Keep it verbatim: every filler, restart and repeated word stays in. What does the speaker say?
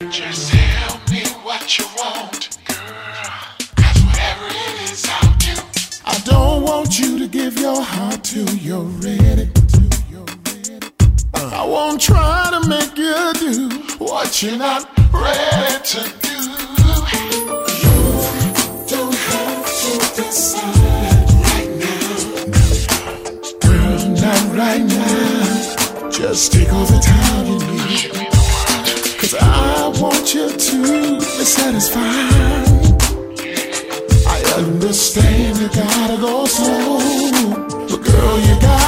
Just tell me what you want, girl. 'Cause whatever it is, I'll do. I don't want you to give your heart till you're ready. I won't try to make you do what you're not ready to do. You don't have to decide right now. Girl, not right now. Just take all the time you need. 'Cause I want you to be satisfied. I understand you gotta go slow, but girl, you gotta